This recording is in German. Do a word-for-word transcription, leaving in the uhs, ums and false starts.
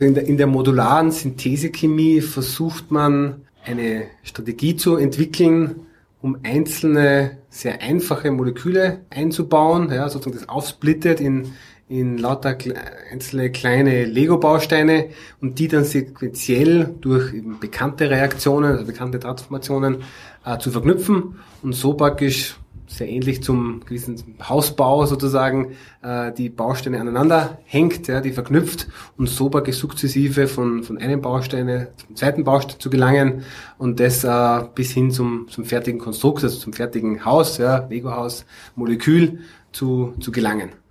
In der, in der modularen Synthesechemie versucht man eine Strategie zu entwickeln, um einzelne, sehr einfache Moleküle einzubauen, ja, sozusagen das aufsplittet in, in lauter einzelne kleine Lego-Bausteine und die dann sequenziell durch eben bekannte Reaktionen, also bekannte Transformationen äh, zu verknüpfen und so praktisch sehr ähnlich zum gewissen Hausbau sozusagen, äh, die Bausteine aneinander hängt, ja, die verknüpft und so praktisch sukzessive von, von einem Baustein zum zweiten Baustein zu gelangen und das äh, bis hin zum, zum fertigen Konstrukt, also zum fertigen Haus, ja, Lego-Haus, Molekül zu, zu gelangen.